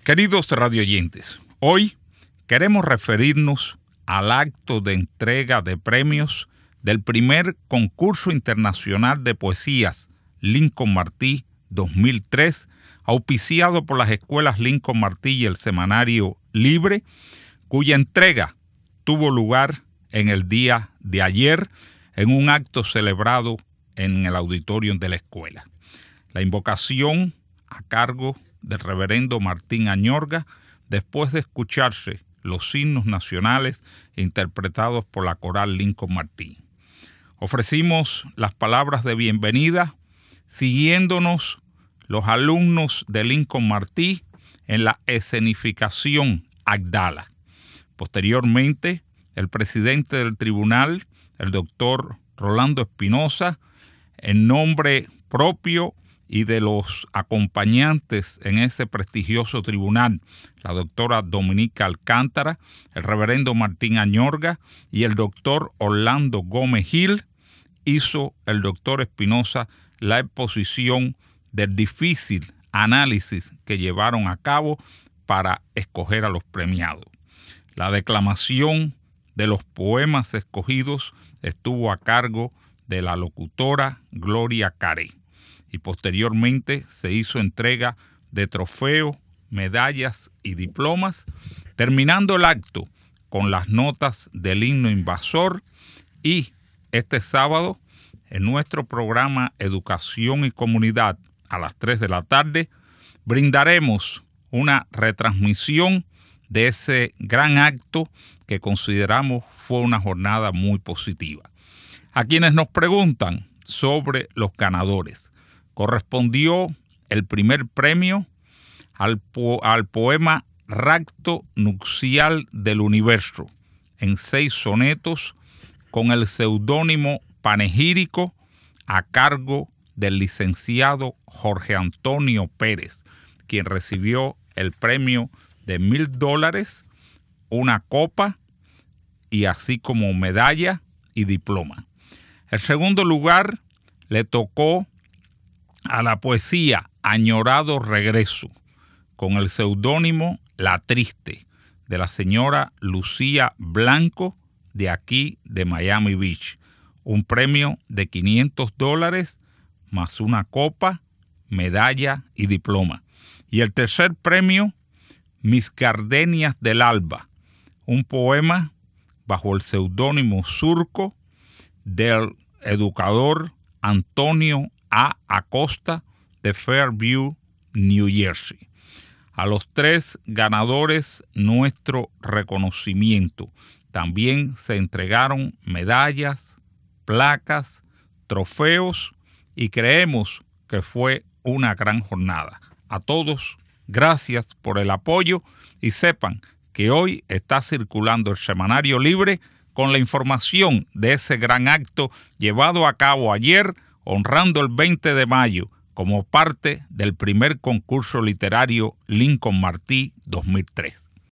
Queridos radioyentes, hoy queremos referirnos al acto de entrega de premios del primer concurso internacional de poesías Lincoln Martí 2003, auspiciado por las escuelas Lincoln Martí y el semanario Libre, cuya entrega tuvo lugar en el día de ayer en un acto celebrado en el auditorio de la escuela. La invocación a cargo del reverendo Martín Añorga, después de escucharse los himnos nacionales interpretados por la coral Lincoln Martí. Ofrecimos las palabras de bienvenida siguiéndonos los alumnos de Lincoln Martí en la escenificación Agdala. Posteriormente, el presidente del tribunal, el doctor Rolando Espinosa, en nombre propio y de los acompañantes en ese prestigioso tribunal, la doctora Dominica Alcántara, el reverendo Martín Añorga y el doctor Orlando Gómez Gil, hizo el doctor Espinosa la exposición del difícil análisis que llevaron a cabo para escoger a los premiados. La declamación de los poemas escogidos estuvo a cargo de la locutora Gloria Caré. Y posteriormente se hizo entrega de trofeos, medallas y diplomas, terminando el acto con las notas del himno invasor. Y este sábado, en nuestro programa Educación y Comunidad, a las 3 de la tarde, brindaremos una retransmisión de ese gran acto que consideramos fue una jornada muy positiva. A quienes nos preguntan sobre los ganadores, correspondió el primer premio al poema Rapto Nupcial del Universo, en 6 sonetos, con el seudónimo panegírico a cargo del licenciado Jorge Antonio Pérez, quien recibió el premio de $1,000, una copa y así como medalla y diploma. El segundo lugar le tocó a la poesía Añorado Regreso, con el seudónimo La Triste, de la señora Lucía Blanco, de aquí de Miami Beach. Un premio de $500 más una copa, medalla y diploma. Y el tercer premio, Mis Gardenias del Alba, un poema bajo el seudónimo Surco del educador Antonio A. Acosta de Fairview, New Jersey. A los 3 ganadores nuestro reconocimiento. También se entregaron medallas, placas, trofeos y creemos que fue una gran jornada. A todos, gracias por el apoyo y sepan que hoy está circulando el semanario Libre con la información de ese gran acto llevado a cabo ayer, honrando el 20 de mayo como parte del primer concurso literario Lincoln Martí 2003.